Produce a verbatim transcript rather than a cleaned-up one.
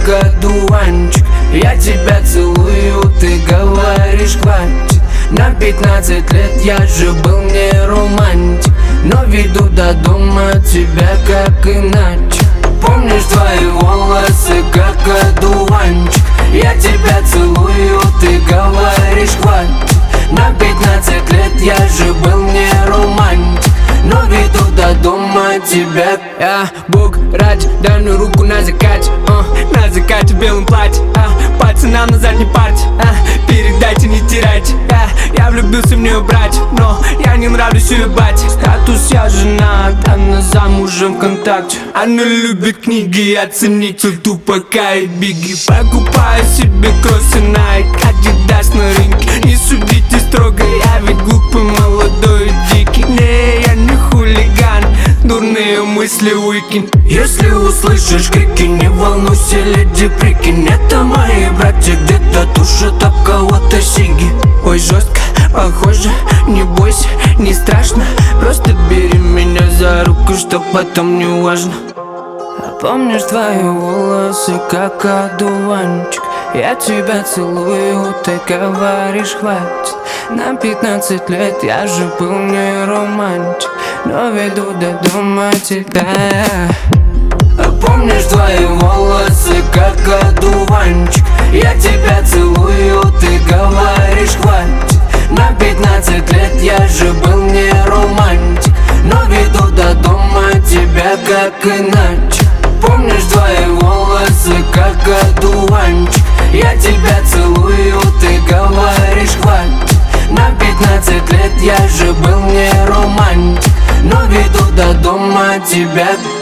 одуванчик. Я тебя целую, ты говоришь хватит. На пятнадцать лет я же был не романтик, но веду до дома тебя как иначе. Помнишь твои волосы как одуванчик. Я тебя целую, ты говоришь хватит. На пятнадцать лет я же был не романтик, но веду до дома тебя. Я Бог ради, дай мне руку на закате, uh, на закате в белом платье, uh, пацанам на задней парте, uh, передайте, не теряйте. uh, Я влюбился в нее, братья, но я не нравлюсь ее бате. Статус я женат, она замужем ВКонтакте. Она любит книги, оценитель Тупака и Бигги. Покупаю себе кроссы Nike, Adidas на рынке. Не судите строго, я ведь глупый, молодой и дикий. Не, я не хулиган, дурные мысли выкинь. Если услышишь крики, не волнуйся, леди, прикинь. Это мои братья, где-то тушат об кого-то сиги. Ой, жестко, похоже, не бойся, не страшно. Просто бери меня за руку, что потом не важно. А помнишь твои волосы как одуванчик. Я тебя целую, ты говоришь хватит. На пятнадцать лет я же был не романтик, но веду до дома тебя. А помнишь твои волосы как одуванчик. Я тебя целую, ты говоришь хватит. На пятнадцать лет я же был не романтик, но веду до дома тебя как иначе. Помнишь твои волосы как одуванчик. Я тебя целую, ты говоришь хватит. На пятнадцать лет я же был не романтик, но веду до дома тебя.